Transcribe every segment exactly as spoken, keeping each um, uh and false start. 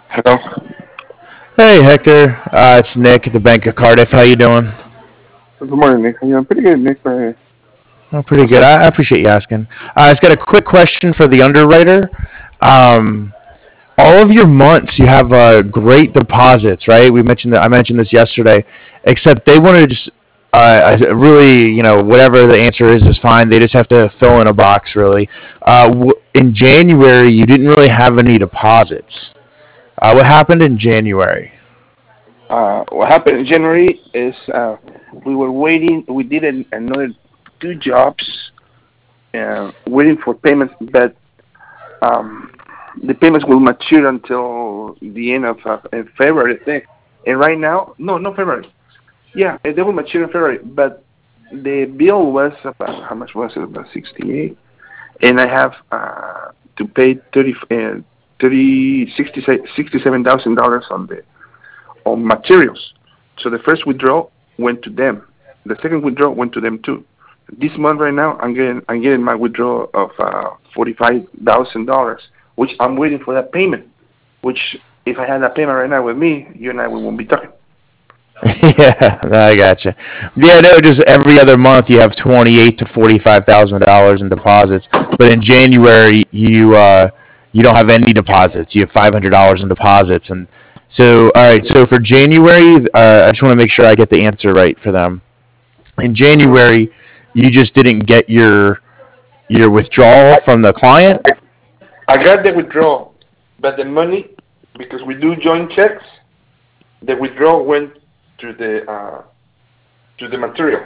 Hello. Hey Hector, uh, it's Nick at the Bank of Cardiff. How you doing? Good morning, Nick. Yeah, I'm pretty good, Nick. Uh, Oh, pretty what's good. up? I, I appreciate you asking. Uh, I just got a quick question for the underwriter. Um, all of your months, you have uh, great deposits, right? We mentioned that. I mentioned this yesterday. Except they want to just uh, really, you know, whatever the answer is is fine. They just have to fill in a box, really. Uh, w- in January, you didn't really have any deposits. Uh, what happened in January? Uh, what happened in January is uh, we were waiting. We did an, another two jobs, uh, waiting for payments, but um, the payments will mature until the end of uh, in February, I think. And right now, no, not February. Yeah, they will mature in February, but the bill was about how much was it? About sixty-eight, and I have uh, to pay thirty, uh, thirty, sixty-seven thousand dollars on the on materials. So the first withdrawal went to them. The second withdrawal went to them too. This month right now, I'm getting I'm getting my withdrawal of uh, forty-five thousand dollars, which I'm waiting for that payment. Which if I had that payment right now with me, you and I we won't be talking. Yeah, I gotcha. Yeah, no, just every other month you have twenty-eight to forty-five thousand dollars in deposits, but in January you uh, you don't have any deposits. You have five hundred dollars in deposits, and so all right. So for January, uh, I just want to make sure I get the answer right for them. In Mm-hmm. January, you just didn't get your your withdrawal from the client. I got the withdrawal, but the money because we do joint checks, the withdrawal went to the uh, to the material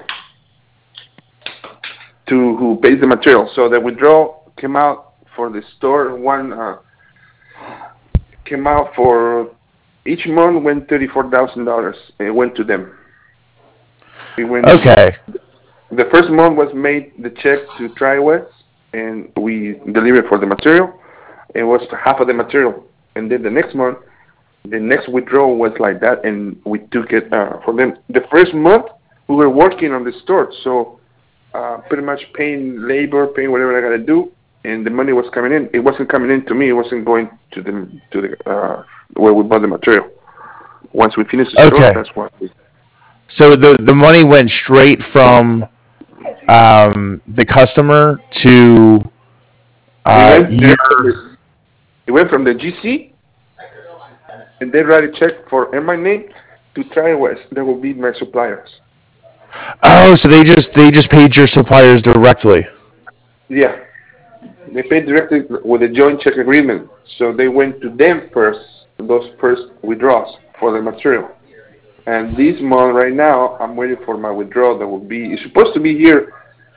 to who pays the material. So the withdrawal came out for the store one uh, came out for each month went thirty four thousand dollars. It went to them. It went Okay, the first month was made the check to TriWest and we delivered for the material. It was half of the material, and then the next month the next withdrawal was like that, and we took it uh, for them. The first month we were working on the store, so uh, pretty much paying labor, paying whatever I gotta do, and the money was coming in. It wasn't coming in to me. It wasn't going to the to the uh, where we bought the material. Once we finished the store, okay. that's what we, So the the money went straight from um, the customer to it uh, went your. direct from the it went from the G C, and they write a check for in my name to TriWest. That will be my suppliers. Oh, so they just they just paid your suppliers directly. Yeah, they paid directly with a joint check agreement, so they went to them first. Those first withdrawals for the material. And this month, right now, I'm waiting for my withdrawal. That will be. It's supposed to be here.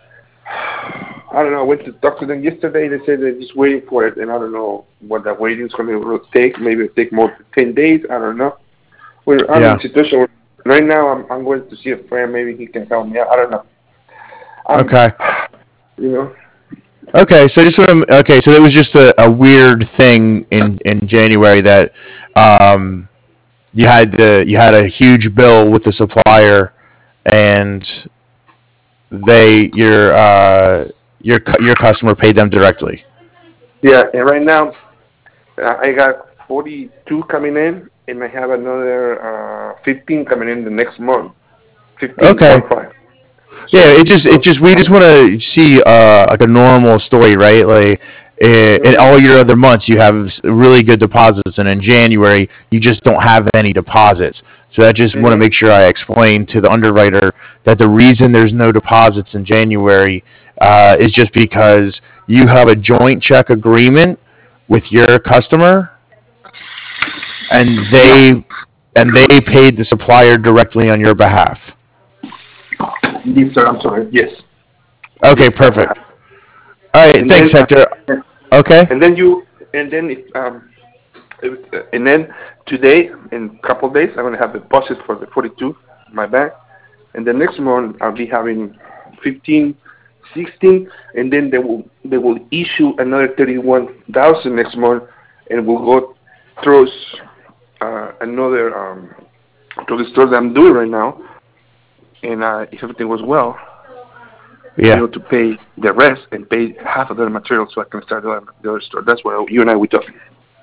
I don't know. I went to talk to them yesterday. They said they're just waiting for it, and I don't know what that waiting is going to take. Maybe it'll take more than ten days. I don't know. We're I'm in a Yeah. situation where right now I'm I'm going to see a friend. Maybe he can help me out. I don't know. I'm, Okay. you know, Okay. So just want to. Okay. So it was just a, a weird thing in in January that um, you had the you had a huge bill with the supplier, and they your uh, your cu- your customer paid them directly. yeah. And right now uh, I got forty-two coming in, and I have another uh, fifteen coming in the next month. Fifteen Okay. one five. Yeah, So it just it those. just we just want to see uh, like a normal story, right? Like eh, in Mhm. all your other months, you have really good deposits, and in January, you just don't have any deposits. So I just want to Mhm. make sure I explain to the underwriter that the reason there's no deposits in January uh, is just because you have a joint check agreement with your customer, and Yeah. they and they paid the supplier directly on your behalf. Yes, sir. I'm sorry. Yes. Yes, Okay, that's what perfect. happened. All right, And thanks, then, uh, Hector. Okay. and then you, and then it, um, it, and then today, in a couple of days, I'm gonna have the deposit for the forty-two in my bank, and the next month I'll be having fifteen, sixteen, and then they will they will issue another thirty-one thousand next month, and we'll go through uh, another um, to the store that I'm doing right now, and uh, if everything was well, I'll be Yeah. able to pay the rest and pay half of the material so I can start the, the other store. That's what you and I were talking.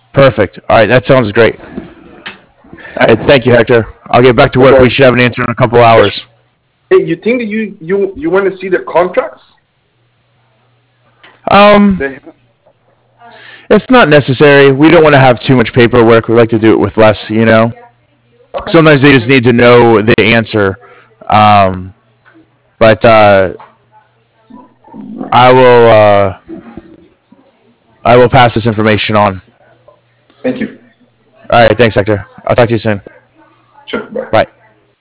Perfect. All right, that sounds great. All right, thank you, Hector. I'll get back to work. Okay. We should have an answer in a couple hours. Hey, you think that you you you want to see the contracts? Um, They, it's not necessary. We don't want to have too much paperwork. We like to do it with less, you know. Sometimes they just need to know the answer. Um, but uh, I will uh, I will pass this information on. Thank you. All right, thanks, Hector. I'll talk to you soon. Sure. Bye. Bye.